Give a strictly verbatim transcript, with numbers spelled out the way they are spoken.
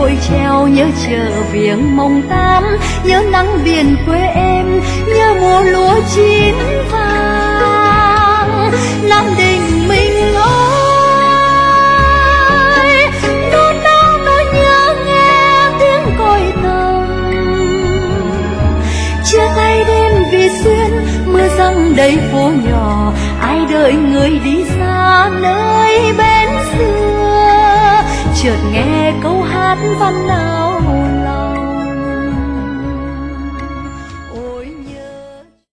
vội treo, nhớ chợ viếng mồng tám, nhớ nắng biển quê em, nhớ mùa lúa chín vàng. Nam Định mình ơi, đôi nao nỗi nhớ nghe tiếng còi tàu. Chia tay đêm vì xuyên, mưa giăng đầy phố nhỏ, ai đợi người đi xa nơi bên xưa. Chợt nghe câu hát văn nào